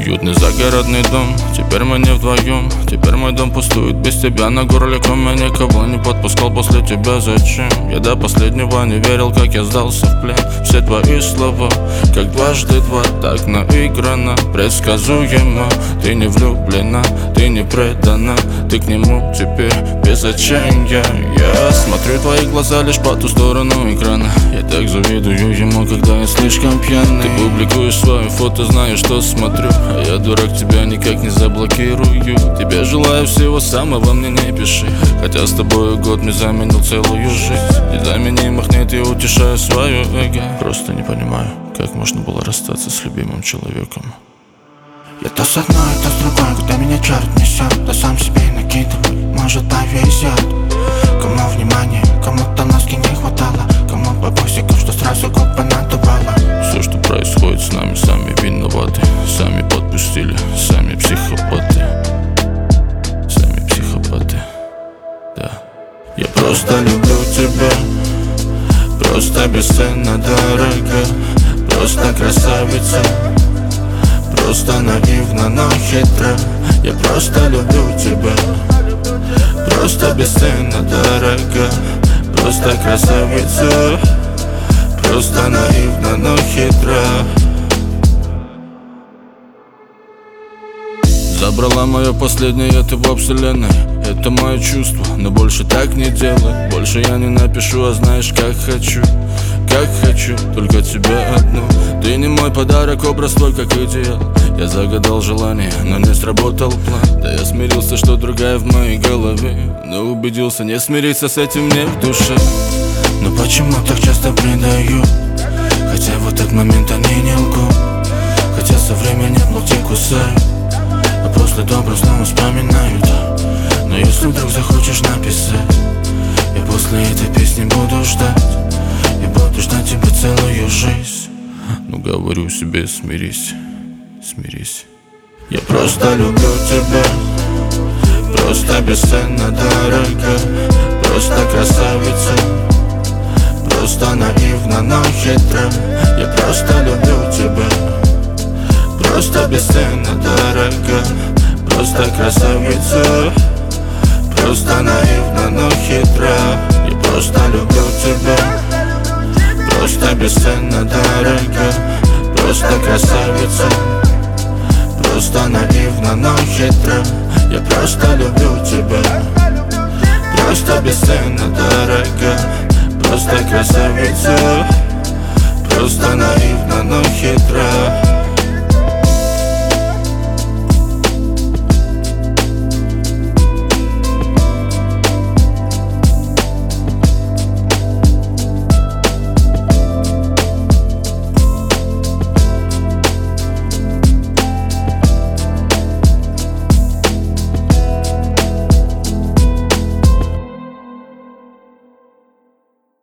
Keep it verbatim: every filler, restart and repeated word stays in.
Уютный загородный дом, теперь мы не вдвоем. Теперь мой дом пустует без тебя на горле ком. Я никого не подпускал после тебя, зачем? Я до последнего не верил, как я сдался в плен. Все твои слова, как дважды два, так наиграно, предсказуемо. Ты не влюблена, ты не предана, ты к нему теперь без отчаяния. Я смотрю твои глаза лишь по ту сторону экрана. Я так завидую ему, когда я слишком пьяный. Ты публикуешь свое фото, знаю, что смотрю, а я, дурак, тебя никак не заблокирую. Тебе желаю всего самого, мне не пиши, хотя с тобой год мне заменил целую жизнь. Незаменимых нет, я утешаю свое эго. Просто не понимаю, как можно было расстаться с любимым человеком. Я то с одной, то с другой, куда меня черт несет, то сам себе накидывай, может повезет. Кому внимание, кому-то носки не хватало, кому бабусиков, что сразу год понадобало. Все, что происходит с нами, сами виноваты, сами подпустили, сами психопаты. Сами психопаты, да. Я просто люблю тебя, просто бесценно дорого, просто красавица, просто наивно, но хитро. Я просто люблю тебя, просто бесценно дорого, просто красавица, просто наивно, но хитро. Забрала мое последнее, это во вселенной. Это мое чувство, но больше так не делай. Больше я не напишу, а знаешь, как хочу. Как хочу, только тебя одну. Ты не мой подарок, образ твой как идеал. Я загадал желание, но не сработал план. Да я смирился, что другая в моей голове, но убедился, не смириться с этим мне в душе. Но почему так часто предаю, хотя в этот момент они не лгут, хотя со временем локти кусают, а после добрых снова вспоминают. Но если вдруг захочешь написать, я после этой песни буду ждать. Я буду ждать тебя целую жизнь. Ну говорю себе, смирись, смирись. Я просто люблю тебя, просто бесценно дорого, просто красавица, просто наивно, но хитро. Я просто люблю тебя, просто бесценно дорого, просто красавица, просто наивно, но хитро. Я просто люблю тебя, просто бесценно дорого, просто красавица, просто наивно, но хитро. Я просто люблю тебя, просто бесценно дорого, просто красавица, просто наивно, но хитро.